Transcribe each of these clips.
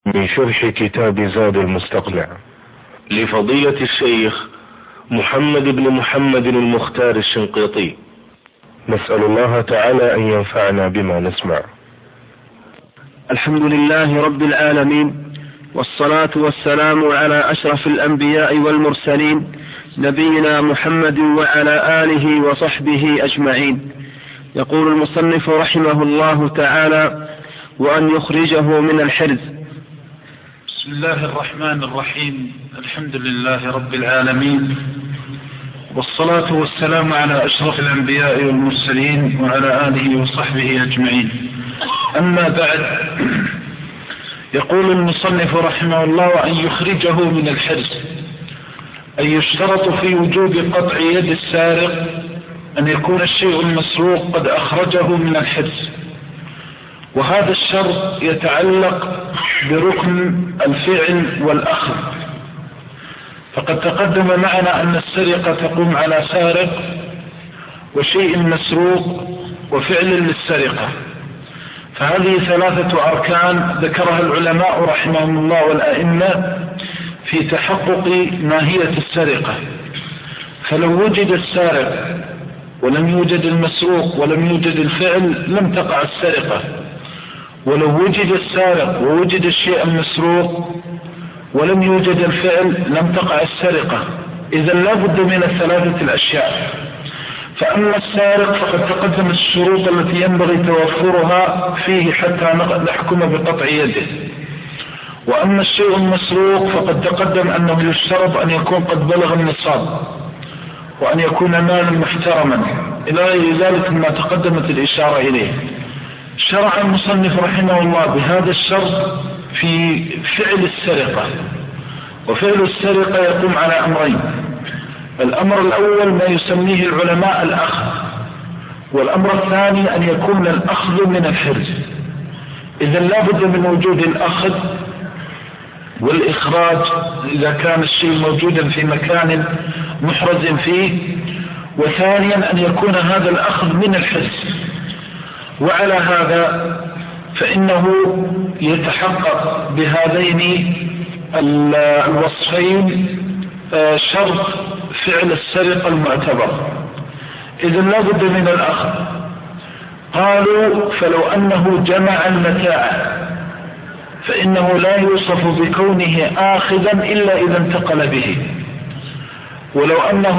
من شرح كتاب زاد المستقنع لفضيلة الشيخ محمد بن محمد المختار الشنقيطي. نسأل الله تعالى أن ينفعنا بما نسمع. الحمد لله رب العالمين، والصلاة والسلام على أشرف الأنبياء والمرسلين نبينا محمد وعلى آله وصحبه أجمعين. يقول المصنف رحمه الله تعالى: وأن يخرجه من الحرز. بسم الله الرحمن الرحيم. الحمد لله رب العالمين، والصلاة والسلام على أشرف الأنبياء والمرسلين وعلى آله وصحبه أجمعين. أما بعد، يقول المصنف رحمه الله: وأن يخرجه من الحرز، أي يشترط في وجوب قطع يد السارق أن يكون الشيء المسروق قد أخرجه من الحرز، وهذا الشرط يتعلق بركن الفعل والأخذ. فقد تقدم معنا أن السرقة تقوم على سارق وشيء مسروق وفعل للسرقة، فهذه ثلاثة أركان ذكرها العلماء رحمهم الله والأئمة في تحقق ماهية السرقة. فلو وجد السارق ولم يوجد المسروق ولم يوجد الفعل لم تقع السرقة، ولو وجد السارق ووجد الشيء المسروق ولم يوجد الفعل لم تقع السرقة. إذا لا بد من الثلاثة الأشياء. فأما السارق فقد تقدمت الشروط التي ينبغي توفرها فيه حتى نحكم بقطع يده. وأما الشيء المسروق فقد تقدم أنه يشترط أن يكون قد بلغ النصاب وأن يكون مالا محترما إلى غير ذلك مما تقدمت الإشارة إليه. شرع المصنف رحمه الله بهذا الشرط في فعل السرقة. وفعل السرقة يقوم على أمرين: الأمر الأول ما يسميه العلماء الأخذ، والأمر الثاني أن يكون الأخذ من الحرز. إذا لا بد من وجود الأخذ والإخراج إذا كان الشيء موجودا في مكان محرز فيه، وثانيا أن يكون هذا الأخذ من الحرز. وعلى هذا فإنه يتحقق بهذين الوصفين شرط فعل السرقة المعتبر. إذا لا بد من الأخذ. قالوا: فلو أنه جمع المتاع فإنه لا يوصف بكونه آخذا إلا إذا انتقل به. ولو أنه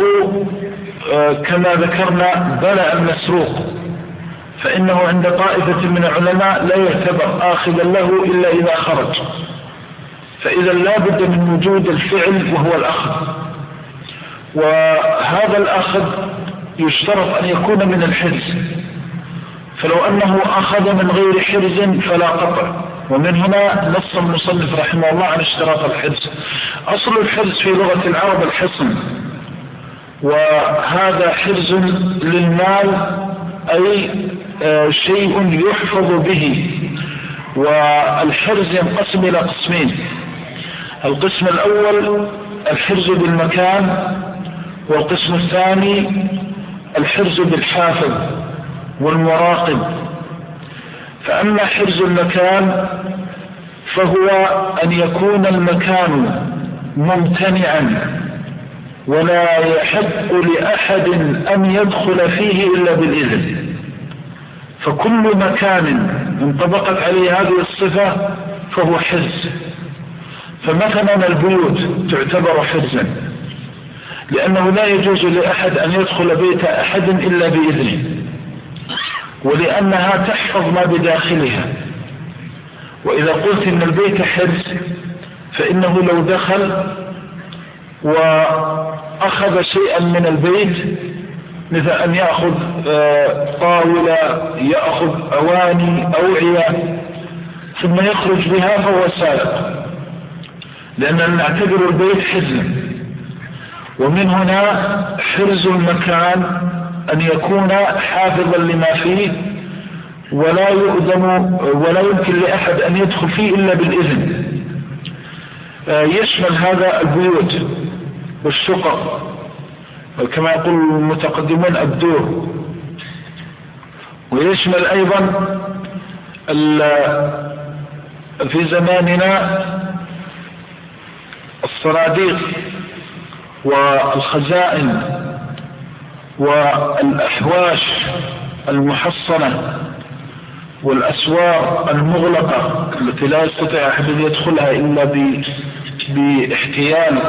كما ذكرنا بلع المسروق فإنه عند طائفة من العلماء لا يعتبر آخذا له إلا إذا خرج. فإذا لا بد من وجود الفعل وهو الأخذ، وهذا الأخذ يشترط أن يكون من الحرز. فلو أنه أخذ من غير حرز فلا قطع. ومن هنا نص المصنف رحمه الله عن اشتراط الحرز. أصل الحرز في لغة العرب الحصن، وهذا حرز للمال أي شيء يحفظ به. والحرز ينقسم إلى قسمين: القسم الأول الحرز بالمكان، والقسم الثاني الحرز بالحافظ والمراقب. فأما حرز المكان فهو أن يكون المكان ممتنعا ولا يحق لأحد أن يدخل فيه إلا بالإذن. فكل مكان انطبقت عليه هذه الصفة فهو حرز. فمثلا البيوت تعتبر حرزا، لأنه لا يجوز لأحد أن يدخل بيت أحد إلا بإذنه، ولأنها تحفظ ما بداخلها. وإذا قلت إن البيت حرز فإنه لو دخل وأخذ شيئا من البيت، مثل أن يأخذ طاولة، يأخذ أواني، أوعية، ثم يخرج بها فهو سارق، لأننا نعتبر البيت حرزا. ومن هنا حرز المكان أن يكون حافظا لما فيه ولا يؤذن ولا يمكن لأحد أن يدخل فيه إلا بالإذن. يشمل هذا البيوت والشقق، كما يقول المتقدمون الدور، ويشمل أيضا في زماننا الصناديق والخزائن والأحواش المحصنة والأسوار المغلقة التي لا يستطيع أحد يدخلها إلا باحتيال،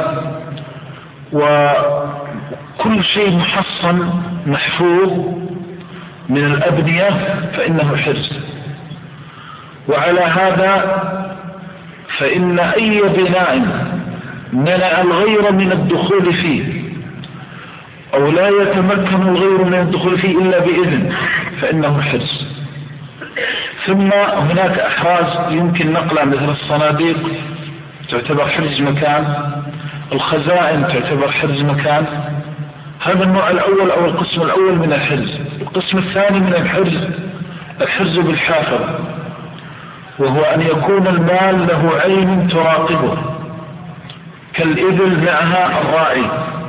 وكل شيء محصن محفوظ من الأبنية فإنه حرز. وعلى هذا فإن أي بناء منع الغير من الدخول فيه أو لا يتمكن الغير من الدخول فيه إلا بإذن فإنه حرز. ثم هناك أحراز يمكن نقلها مثل الصناديق تعتبر حرز مكان، الخزائن تعتبر حرز مكان. هذا النوع الأول أو القسم الأول من الحرز. القسم الثاني من الحرز الحرز بالحافظ، وهو أن يكون المال له عين تراقبه كالإبل معها الراعي،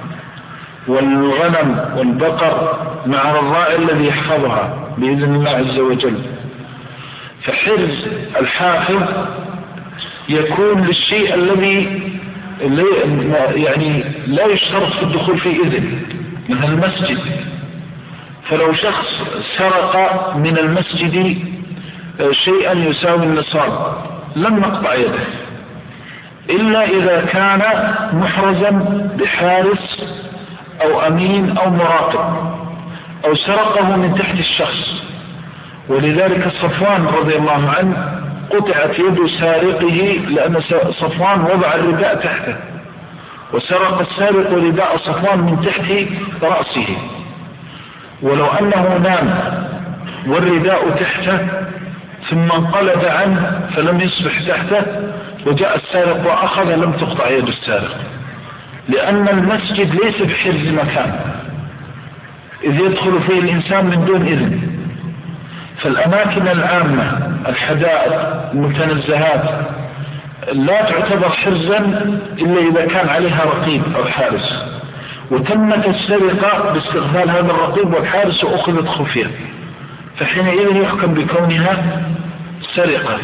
والغنم والبقر مع الراعي الذي يحفظها بإذن الله عز وجل. فحرز الحافظ يكون للشيء الذي يعني لا يشترط في الدخول فيه إذن، مثل المسجد. فلو شخص سرق من المسجد شيئا يساوي النصاب لم نقطع يده إلا إذا كان محرزا بحارس أو أمين أو مراقب أو سرقه من تحت الشخص. ولذلك صفوان رضي الله عنه قطعت يد سارقه لأن صفوان وضع الرداء تحته، وسرق السارق رداء صفوان من تحت رأسه. ولو أنه نام والرداء تحته ثم انقلب عنه فلم يصبح تحته وجاء السارق وأخذ لم تقطع يد السارق، لأن المسجد ليس بحرز مكان إذ يدخل فيه الإنسان من دون إذن. فالأماكن العامة الحدائق المتنزهات لا تعتبر حرزا إلا إذا كان عليها رقيب أو حارس، وتمت السرقة باستغلال هذا الرقيب والحارس وأخذت خفية، فحينئذ يحكم بكونها سرقة.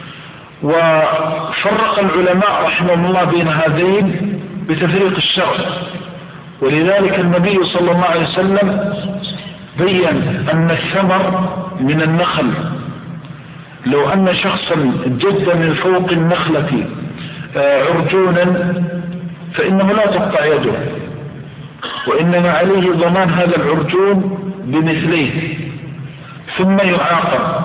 وفرق العلماء رحمهم الله بين هذين بتفريق الشرع. ولذلك النبي صلى الله عليه وسلم بين أن الثمر من النخل لو أن شخصا جد من فوق النخلة عرجونا فإنه لا تقطع يده، وإنما عليه ضمان هذا العرجون بمثليه ثم يعاقب.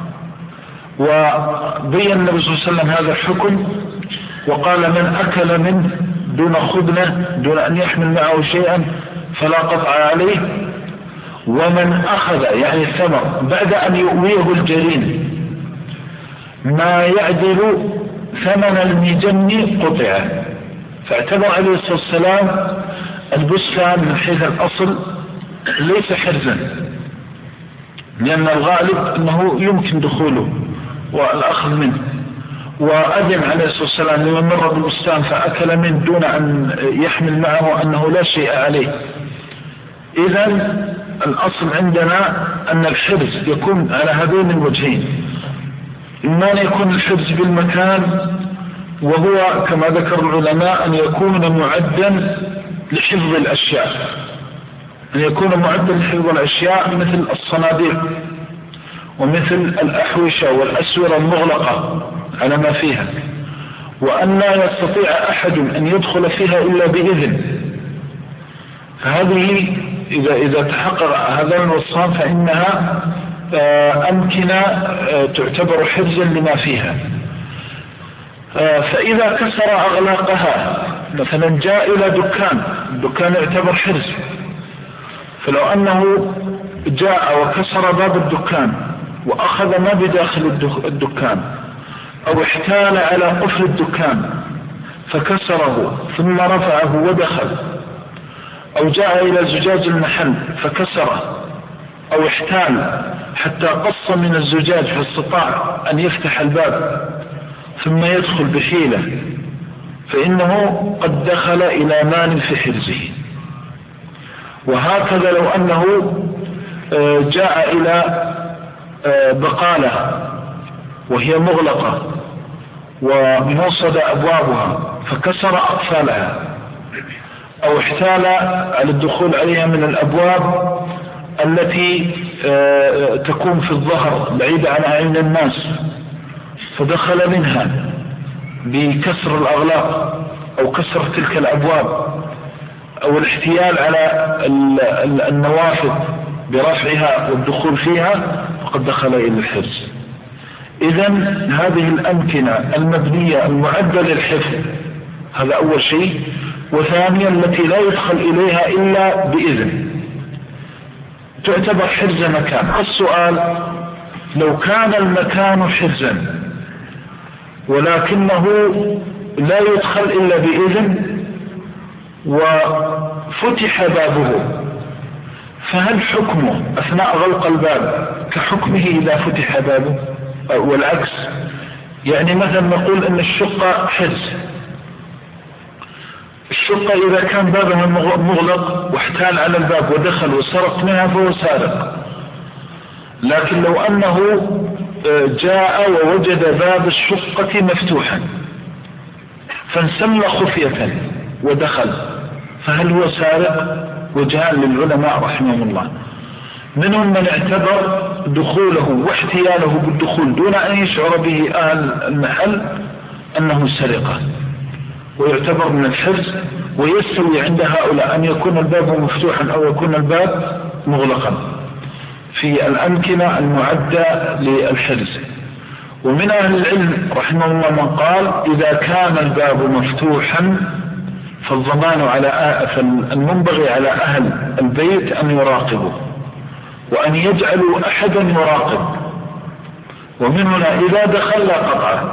وبين النبي صلى الله عليه وسلم هذا الحكم وقال: من أكل منه دون خبنة دون أن يحمل معه شيئا فلا قطع عليه، ومن أخذ يعني الثمر بعد أن يؤويه الجرين ما يعدل ثمن المجن قطع. فاعتبر عليه الصلاة والسلام البستان من حيث الأصل ليس حرزا، لأن الغالب أنه يمكن دخوله والأخذ منه. وأذن عليه الصلاة والسلام لمن مر بالبستان فأكل منه دون أن يحمل معه أنه لا شيء عليه. إذن الأصل عندنا أن الحرز يكون على هذين الوجهين: إما أن يكون الحرز بالمكان، وهو كما ذكر العلماء أن يكون معدا لحفظ الأشياء، أن يكون معدا لحفظ الأشياء مثل الصناديق ومثل الأحوشة والأسورة المغلقة على ما فيها، وأن لا يستطيع أحد أن يدخل فيها إلا بإذن. فهذه إذا تحقق هذا الوصفان فإنها أمكنة تعتبر حرزا لما فيها. فإذا كسر أغلاقها، مثلا جاء إلى الدكان يعتبر حرز، فلو أنه جاء وكسر باب الدكان وأخذ ما بداخل الدكان، أو احتال على قفل الدكان فكسره ثم رفعه ودخل، أو جاء إلى زجاج المحل فكسره، أو احتال حتى قص من الزجاج فاستطاع أن يفتح الباب ثم يدخل بحيلة، فإنه قد دخل إلى مال في حرزه. وهكذا لو أنه جاء إلى بقالة وهي مغلقة ونوصد أبوابها فكسر أقفالها أو احتال على الدخول عليها من الأبواب التي تكون في الظهر بعيدة عن أعين الناس، فدخل منها بكسر الأغلاق أو كسر تلك الأبواب أو الاحتيال على النوافذ برفعها والدخول فيها، فقد دخل إلى الحرز. إذن هذه الأمكنة المبنية المعدة للحفظ، هذا أول شيء. وثانيا التي لا يدخل إليها إلا بإذن تعتبر حرز مكان. السؤال: لو كان المكان حرزا ولكنه لا يدخل إلا بإذن وفتح بابه، فهل حكمه أثناء غلق الباب كحكمه إذا فتح بابه والعكس؟ يعني مثلا نقول أن الشقة حرز، الشقة إذا كان بابها مغلق واحتال على الباب ودخل وسرق منها فهو سارق. لكن لو أنه جاء ووجد باب الشقة مفتوحا فانسل خفية ودخل، فهل هو سارق؟ وجهان للعلماء رحمهم الله. منهم من اعتبر دخوله واحتياله بالدخول دون أن يشعر به أهل المحل أنه سرقة ويعتبر من الحرز، ويستوي عند هؤلاء أن يكون الباب مفتوحا أو يكون الباب مغلقا في الأمكنة المعدة للحرز. ومن أهل العلم رحمه الله من قال إذا كان الباب مفتوحا فالضمان على المنبغي على أهل البيت أن يراقبوا وأن يجعلوا أحدا يراقب، ومن هنا إذا دخل قطعه.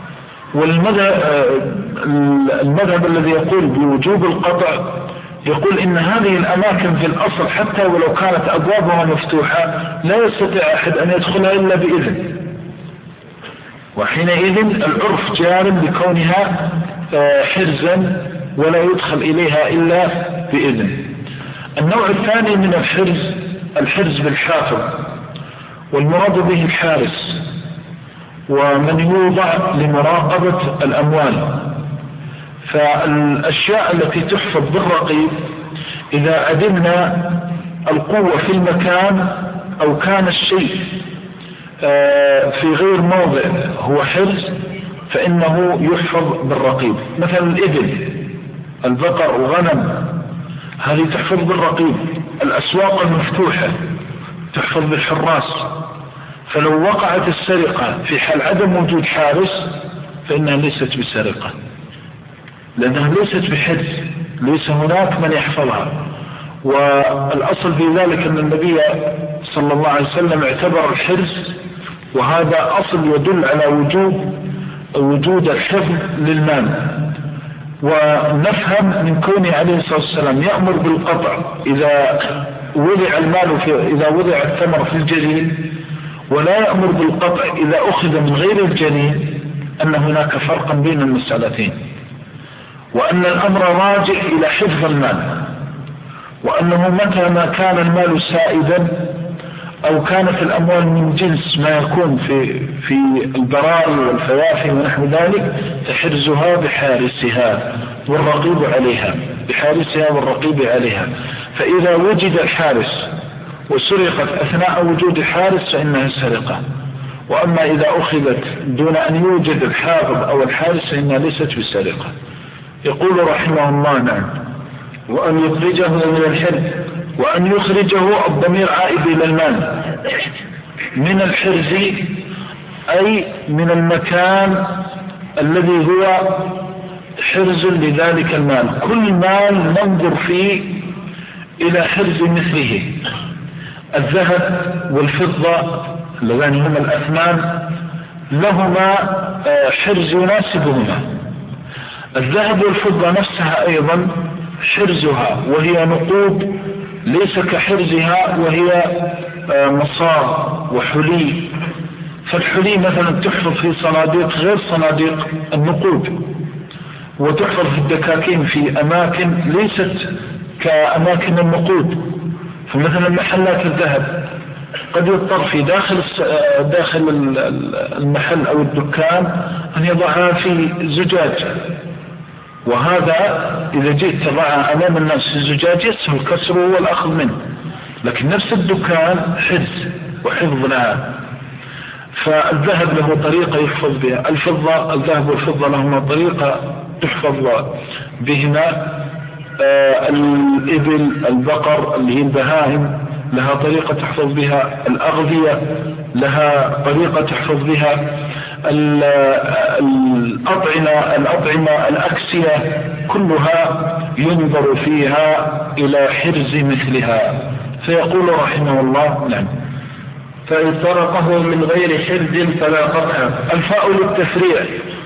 والمذهب الذي يقول بوجوب القطع يقول إن هذه الأماكن في الأصل حتى ولو كانت أبوابها مفتوحة لا يستطيع أحد أن يدخلها إلا بإذن، وحينئذ العرف جار بكونها حرزا ولا يدخل إليها إلا بإذن. النوع الثاني من الحرز بالحافظ، والمراد به الحارس ومن يوضع لمراقبة الأموال. فالأشياء التي تحفظ بالرقيب إذا عدمنا القوة في المكان أو كان الشيء في غير موضع هو حرز فإنه يحفظ بالرقيب. مثلا الإبل، البقر وغنم، هذه تحفظ بالرقيب. الأسواق المفتوحة تحفظ بالحراس. فلو وقعت السرقة في حال عدم وجود حارس فإنها ليست بسرقة، لأنها ليست بحرز، ليس هناك من يحفظها. والأصل في ذلك أن النبي صلى الله عليه وسلم اعتبر الحرز، وهذا أصل يدل على وجود الحفظ للمال. ونفهم من كونه عليه الصلاة والسلام يأمر بالقطع إذا وضع المال إذا وضع الثمر في الجنين، ولا يأمر بالقطع إذا أخذ من غير الجنين، أن هناك فرقا بين المسألتين، وأن الأمر راجع إلى حفظ المال، وأنه متى ما كان المال سائدا أو كانت الأموال من جنس ما يكون في البراري والفوافي ونحو ذلك فحرزها بحارسها والرقيب عليها، بحارسها والرقيب عليها. فإذا وجد الحارس وسرقت أثناء وجود الحارس فإنها سرقة. وأما إذا أخذت دون أن يوجد الحافظ أو الحارس فإنها ليست بسرقة. يقول رحمه الله: نعم. وأن يخرجه من الحرز، وأن يخرجه الضمير عائد إلى المال من الحرز أي من المكان الذي هو حرز لذلك المال. كل مال ننظر فيه إلى حرز مثله. الذهب والفضة اللذان هما الأثمان لهما حرز يناسبهما. الذهب والفضة نفسها أيضا حرزها وهي نقود ليس كحرزها وهي مصار وحلي. فالحلي مثلا تحفظ في صناديق غير صناديق النقود، وتحفظ في الدكاكين في أماكن ليست كأماكن النقود. فمثلا محلات الذهب قد يضطر في داخل المحل أو الدكان أن يضعها في زجاج، وهذا إذا جئت تضعها أمام الناس في الزجاج يسهل كسره والأخذ منه، لكن نفس الدكان حرز وحفظ لها. فالذهب له طريقة يحفظ بها، الذهب والفضة لهما طريقة تحفظ بهما، الإبل البقر اللي هي البهائم لها طريقة تحفظ بها، الأغذية لها طريقة تحفظ بها، الأطعمة الأكسية كلها ينظر فيها إلى حرز مثلها. فيقول رحمه الله: نعم. فإن سرقه من غير حرز فلا قطع. الفاء للتفريع،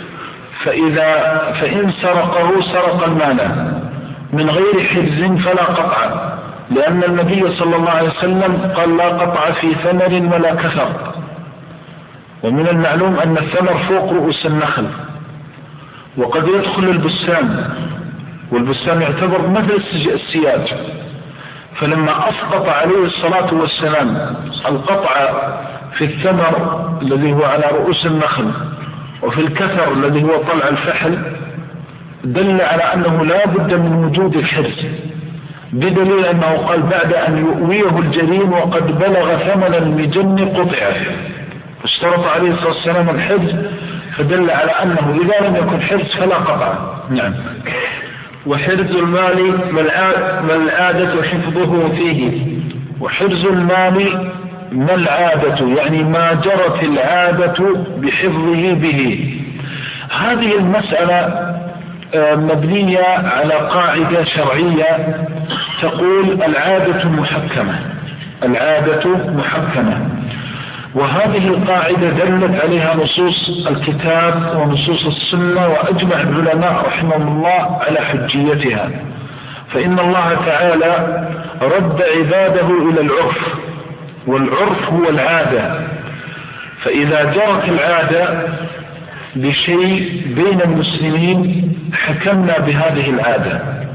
فإن سرقه سرق المال من غير حرز فلا قطع، لأن النبي صلى الله عليه وسلم قال: لا قطع في ثمر ولا كثر. ومن المعلوم أن الثمر فوق رؤوس النخل، وقد يدخل البستان، والبستان يعتبر مثل السياج. فلما أسقط عليه الصلاة والسلام القطع في الثمر الذي هو على رؤوس النخل وفي الكثر الذي هو طلع الفحل، دل على أنه لا بد من وجود الحرز، بدليل أنه قال: بعد أن يؤويه الجرين وقد بلغ ثمن المجن قطع. اشترط عليه الصلاة والسلام الحرز، فدل على أنه إذا لم يكن حرز فلا قطع. نعم. وحرز المال ما العادة حفظه فيه. وحرز المال ما العادة، يعني ما جرت العادة بحفظه به. هذه المسألة مبنية على قاعدة شرعية تقول: العادة محكمة، العادة محكمة. وهذه القاعدة دلت عليها نصوص الكتاب ونصوص السنة، وأجمع العلماء رحمهم الله على حجيتها. فإن الله تعالى رد عباده إلى العرف، والعرف هو العادة. فإذا جرت العادة بشيء بين المسلمين حكمنا بهذه العادة.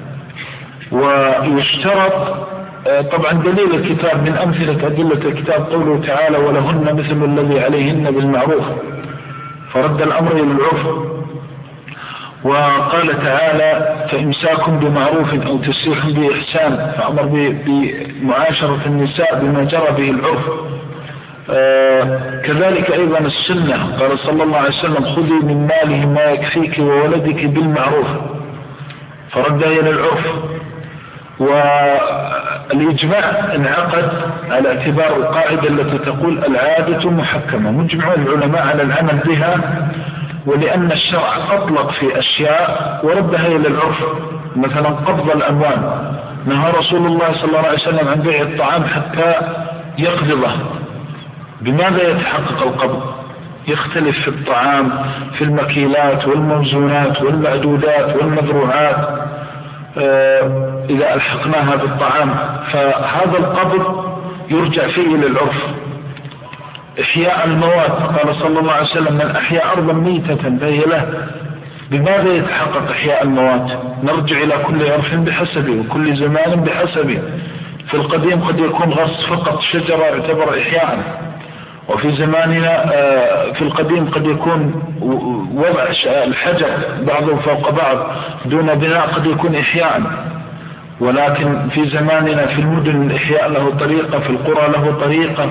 ويشترط طبعا دليل الكتاب من أمثلة أدلة الكتاب قوله تعالى: ولهن مثل الذي عليهن بالمعروف، فرد الأمر إلى العرف. وقال تعالى: فإمساك بمعروف أو تسريح بإحسان، فأمر بمعاشرة النساء بما جرى به العرف. كذلك أيضا السنة، قال صلى الله عليه وسلم: خذي من ماله ما يكفيك وولدك بالمعروف، فرد إلى العرف. والإجماع انعقد على اعتبار القاعدة التي تقول: العادة محكمة، مجمع العلماء على العمل بها. ولأن الشرع أطلق في أشياء وردها إلى العرف، مثلا قبض الأموال، نهى رسول الله صلى الله عليه وسلم عن بيع الطعام حتى يقبضه. بماذا يتحقق القبض؟ يختلف في الطعام، في المكيلات والموزونات والمعدودات والمذروعات إذا ألحقناها بالطعام، فهذا القبض يرجع فيه إلى العرف. إحياء المواد، قال صلى الله عليه وسلم: من أحيا أرضا ميتة فهي له. بماذا يتحقق إحياء المواد؟ نرجع إلى كل عرف بحسبه وكل زمان بحسبه. في القديم قد يكون غص فقط شجرة يعتبر إحياء، وفي زماننا في القديم قد يكون وضع الحجر بعضه فوق بعض دون بناء قد يكون إحياء. ولكن في زماننا في المدن الإحياء له طريقة، في القرى له طريقة.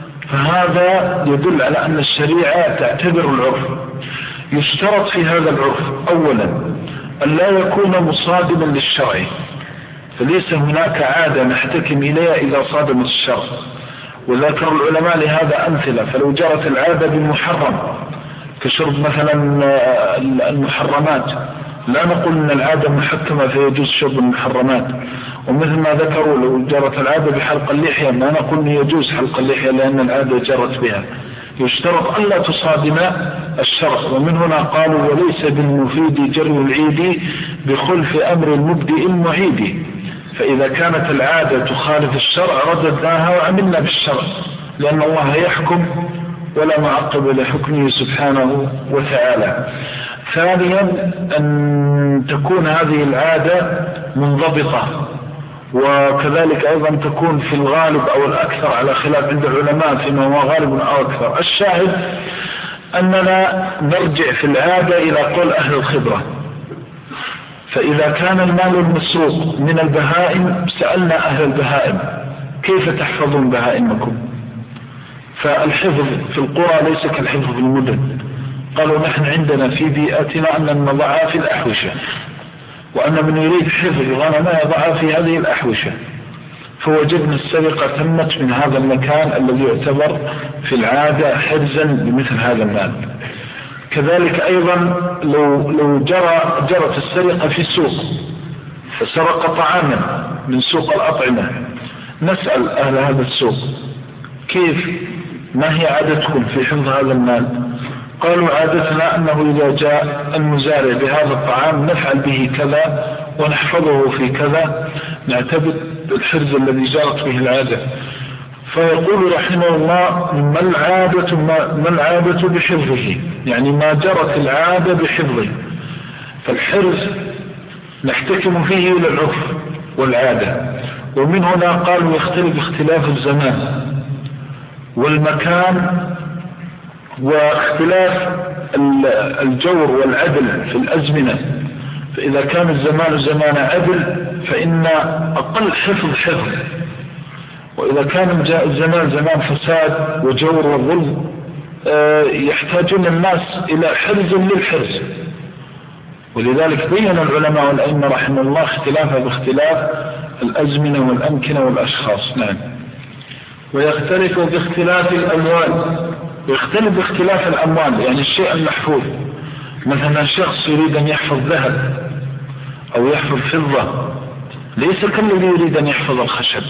فهذا يدل على أن الشريعة تعتبر العرف. يشترط في هذا العرف أولا أن لا يكون مصادما للشرع، فليس هناك عادة نحتكم إليها إذا صادمت الشرع. وذكر العلماء لهذا أمثلة. فلو جرت العادة بالمحرم كشرب مثلا المحرمات، لا نقول أن العادة محكمة فيجوز شرب المحرمات. ومثل ما ذكروا لو جرت العادة بحلق اللحية، ما نقول أن يجوز حلق اللحية لأن العادة جرت بها. يشترط ألا تصادم الشرع. ومن هنا قالوا: وليس بالمفيد جري العيد بخلف أمر المبدئ المعيد. فإذا كانت العادة تخالف الشرع رددناها وعملنا بالشرع، لأن الله يحكم ولا معقب لحكمه سبحانه وتعالى. ثانيا أن تكون هذه العادة منضبطة، وكذلك أيضا تكون في الغالب أو الأكثر على خلاف عند العلماء فيما هو غالب أو أكثر. الشاهد أننا نرجع في العادة إلى قول أهل الخبرة. فإذا كان المال المسروق من البهائم سألنا أهل البهائم كيف تحفظون بهائمكم؟ فالحفظ في القرى ليس كالحفظ في المدن. قالوا نحن عندنا في بيئتنا أن نضعها في الأحوشة، وأن من يريد حفظ غنم يضعها في هذه الأحوشة، فوجدنا السرقة تمت من هذا المكان الذي يعتبر في العادة حرزا لمثل هذا المال. كذلك أيضا لو جرت السرقة في السوق فسرق طعاما من سوق الأطعمة، نسأل أهل هذا السوق كيف ما هي عادتكم في حفظ هذا المال؟ قالوا عادتنا أنه إذا جاء المزارع بهذا الطعام نفعل به كذا ونحفظه في كذا، نعتبر الحرز الذي جرت به العادة. فيقول رحمه الله ما العادة بحفظه، يعني ما جرت العادة بحفظه. فالحرز نحتكم فيه إلى العرف والعادة، ومن هنا قالوا يختلف اختلاف الزمان والمكان واختلاف الجور والعدل في الأزمنة. فإذا كان الزمان زمان عدل فإن أقل حفظ، وإذا كان الزمان زمان فساد وجور وظلم يحتاجون الناس إلى حرز للحرز. ولذلك بين العلماء والأئمة رحمه الله اختلافا باختلاف الأزمنة والأمكنة والأشخاص. نعم. ويختلف باختلاف الأموال. ويختلف باختلاف الأموال، يعني الشيء المحفوظ. مثلا شخص يريد أن يحفظ ذهب أو يحفظ فضة ليس كالذي يريد أن يحفظ الخشب.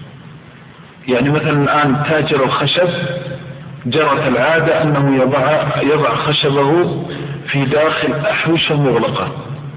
يعني مثلا الآن تاجر الخشب جرت العادة أنه يضع خشبه في داخل أحوشة مغلقة.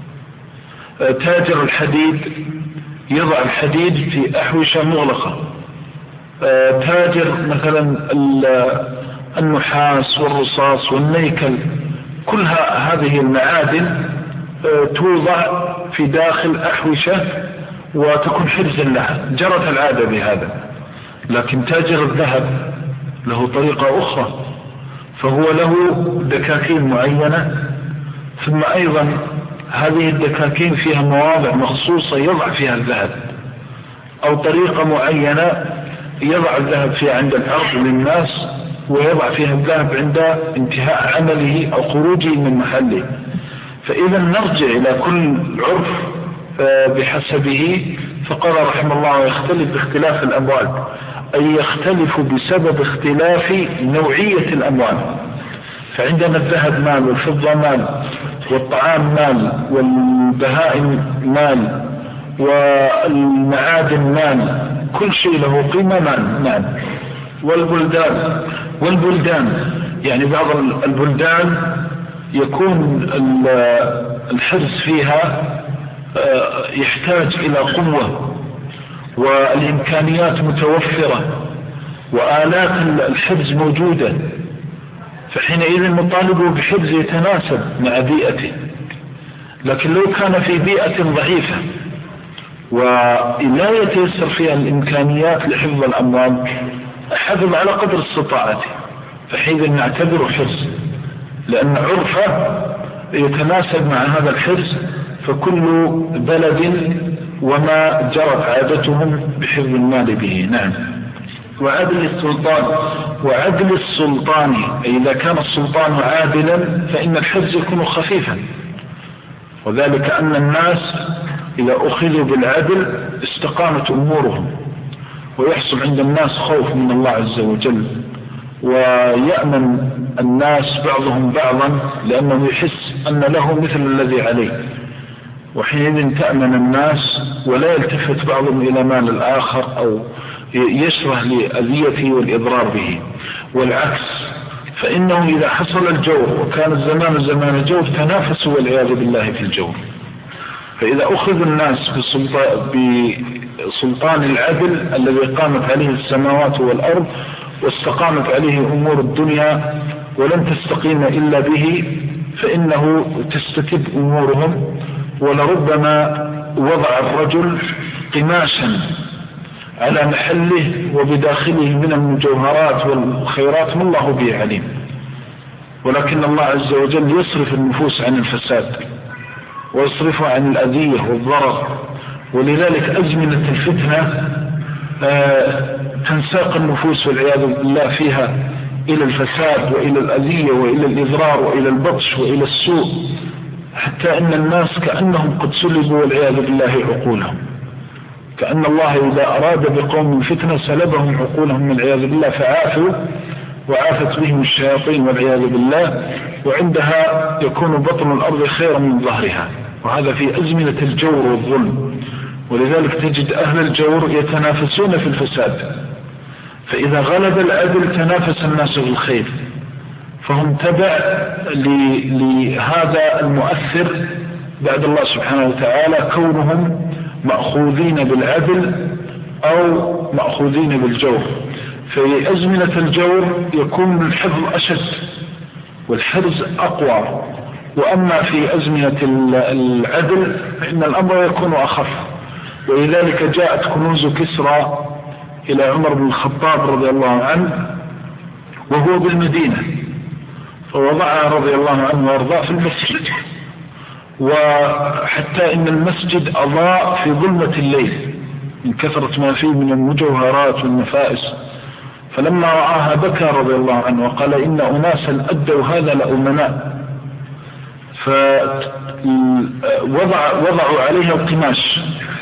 تاجر الحديد يضع الحديد في أحوشة مغلقة. تاجر مثلا النحاس والرصاص والنيكل، كل هذه المعادن توضع في داخل أحوشة وتكون حرزا لها، جرت العادة بهذا. لكن تاجر الذهب له طريقة أخرى، فهو له دكاكين معينة، ثم أيضا هذه الدكاكين فيها مواضع مخصوصة يضع فيها الذهب، أو طريقة معينة يضع الذهب فيها عند العرض للناس، ويضع فيها الذهب عند انتهاء عمله أو خروجه من محله. فإذا نرجع إلى كل عرف بحسبه. فقال رحمه الله يختلف باختلاف الأموال، أي يختلف بسبب اختلاف نوعية الأموال. فعندنا الذهب مال، والفضة مال، والطعام مال، والبهائم مال، والمعادن مال، كل شيء له قيمة مال. نعم. والبلدان يعني بعض البلدان يكون الحرز فيها يحتاج إلى قوة، والإمكانيات متوفرة، وآلات الحرز موجودة، فحينئذ نطالبه بحرز يتناسب مع بيئته. لكن لو كان في بيئة ضعيفة ولا يتيسر فيها الإمكانيات لحفظ الأموال، حفظ على قدر استطاعته، فحينئذ نعتبره حرز، لأن عرفه يتناسب مع هذا الحرز. فكل بلد وما جرت عادتهم بحفظ المال به. نعم. وعدل السلطان أي إذا كان السلطان عادلا فإن الحرز يكون خفيفا، وذلك أن الناس إذا أخذوا بالعدل استقامت أمورهم، ويحصل عند الناس خوف من الله عز وجل، ويأمن الناس بعضهم بعضا لأنه يحس أن له مثل الذي عليه، وحينئذ تأمن الناس ولا يلتفت بعضهم إلى مال الآخر أو يشره لأذيته والإضرار به. والعكس، فإنه إذا حصل الجور وكان الزمان زمان جور تنافسوا والعياذ بالله في الجور. فإذا أخذ الناس بسلطان العدل الذي قامت عليه السماوات والأرض واستقامت عليه أمور الدنيا ولن تستقيم إلا به، فإنه تستتب أمورهم، ولربما وضع الرجل قماشا على محله وبداخله من المجوهرات والخيرات ما الله به عليم، ولكن الله عز وجل يصرف النفوس عن الفساد ويصرفها عن الأذية والضرر. ولذلك أزمنة الفتنة تنساق النفوس والعياذ بالله فيها إلى الفساد وإلى الأذية وإلى الإضرار وإلى البطش وإلى السوء، حتى إن الناس كأنهم قد سلبوا والعياذ بالله عقولهم، كأن الله إذا أراد بقوم فتنة سلبهم عقولهم والعياذ بالله فعافوا وعافت بهم الشياطين والعياذ بالله، وعندها يكون بطن الأرض خيرا من ظهرها، وهذا في أزمنة الجور والظلم. ولذلك تجد أهل الجور يتنافسون في الفساد، فإذا غلب العدل تنافس الناس في الخير، فهم تبع لهذا المؤثر بعد الله سبحانه وتعالى، كونهم مأخوذين بالعدل أو مأخوذين بالجور. في أزمنة الجور يكون الحفظ أشد والحرز أقوى، وأما في أزمنة العدل فإن الأمر يكون أخف. ولذلك جاءت كنوز كسرى إلى عمر بن الخطاب رضي الله عنه وهو بالمدينة، فوضعها رضي الله عنه وارضاه في المسجد، وحتى إن المسجد أضاء في ظلمة الليل من كثرة ما فيه من المجوهرات والنفائس. فلما رآها بكى رضي الله عنه وقال إن أناسا أدوا هذا لأمناء، فوضعوا عليها القماش.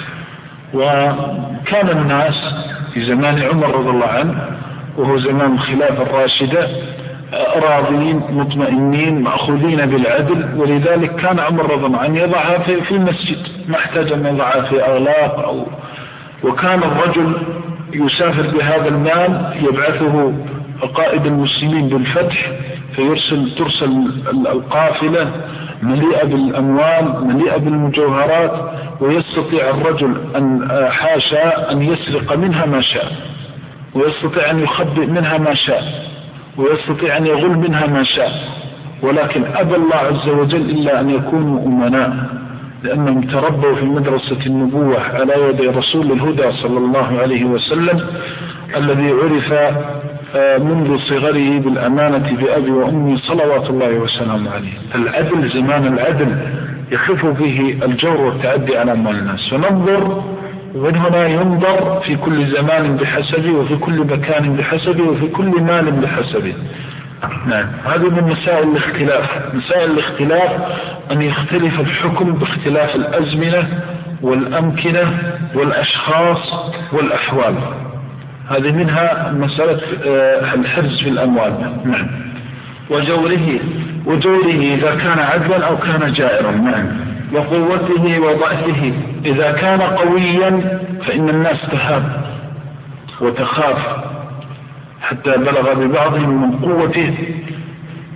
وكان الناس في زمان عمر رضي الله عنه وهو زمان الخلافة الراشدة راضين مطمئنين مأخوذين بالعدل، ولذلك كان عمر رضي الله عنه يضعها في المسجد، ما احتاج أن يضعها في أغلاق وكان الرجل يسافر بهذا المال يبعثه قائد المسلمين بالفتح، ترسل القافلة مليئة بالأموال مليئة بالمجوهرات، ويستطيع الرجل أن حاشا أن يسرق منها ما شاء، ويستطيع أن يخبئ منها ما شاء، ويستطيع أن يغل منها ما شاء، ولكن أبى الله عز وجل إلا أن يكونوا أمناء، لأنهم تربوا في مدرسة النبوة على يد رسول الهدى صلى الله عليه وسلم الذي عرف منذ صغره بالأمانة بأبي وأمي صلوات الله وسلامه عليه. العدل زمان العدل يخف فيه الجور والتعدي على أموال الناس، فننظر ومن هنا ينظر في كل زمان بحسبه وفي كل مكان بحسبه وفي كل مال بحسبه. نعم، هذه من مسائل الاختلاف. مسائل الاختلاف أن يختلف الحكم باختلاف الأزمنة والأمكنة والأشخاص والأحوال، هذه منها مسألة الحرز في الأموال. نعم. وجوره إذا كان عدلا أو كان جائرا. نعم. وقوته وضعفه، إذا كان قويا فإن الناس تهاب وتخاف حتى بلغ ببعضهم من قوته